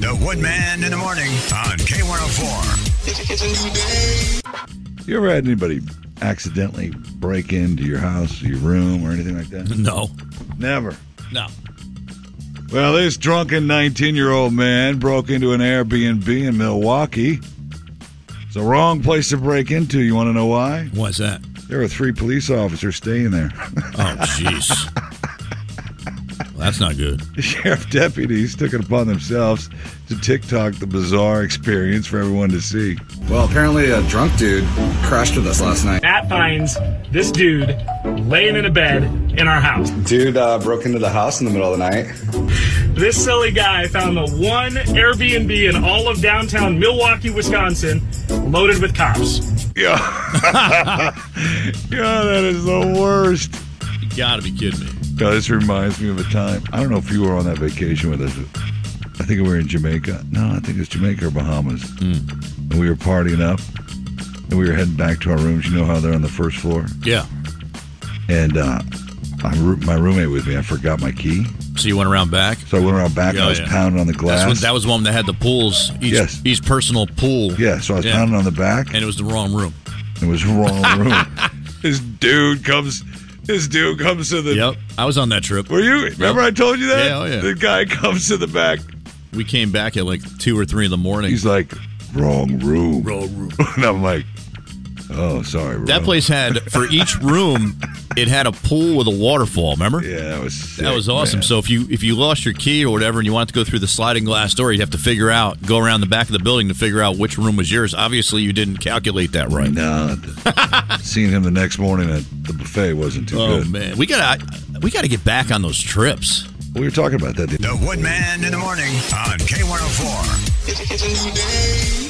The Woodman in the Morning on K104. It's a new day. You ever had anybody accidentally break into your house, or your room, or anything like that? No. Never. No. Well, this drunken 19-year-old man broke into an Airbnb in Milwaukee. It's the wrong place to break into. You want to know why? Why's that? There were 3 police officers staying there. Oh, jeez. Well, that's not good. The sheriff deputies took it upon themselves to TikTok the bizarre experience for everyone to see. Well, apparently a drunk dude crashed with us last night. Matt finds this dude laying in a bed in our house. Dude broke into the house in the middle of the night. This silly guy found the one Airbnb in all of downtown Milwaukee, Wisconsin, loaded with cops. Yeah. Yeah, that is the worst. You gotta be kidding me. No, this reminds me of a time. I don't know if you were on that vacation with us. I think we were in Jamaica. No, I think it's Jamaica or Bahamas. And we were partying up. And we were heading back to our rooms. You know how they're on the first floor? Yeah. And my roommate with me, I forgot my key. So you went around back? So I went around back and I was pounding on the glass. That was one that had the pools. Each personal pool. Yeah, so I was pounding on the back. And it was the wrong room. It was the wrong room. This dude comes to the... Yep, I was on that trip. Were you? Remember I told you that? Yeah, oh yeah. The guy comes to the back. We came back at like 2 or 3 in the morning. He's like, wrong room. Wrong room. And I'm like, oh, sorry, bro. That place had, for each room, it had a pool with a waterfall, remember? Yeah, that was sick, that was awesome. Man. So if you lost your key or whatever and you wanted to go through the sliding glass door, you'd have to go around the back of the building to figure out which room was yours. Obviously, you didn't calculate that right. No. Seeing him the next morning at the buffet wasn't too good. Oh, man. We gotta get back on those trips. We were talking about that. The Woodman in the Morning on K104. It's a new day.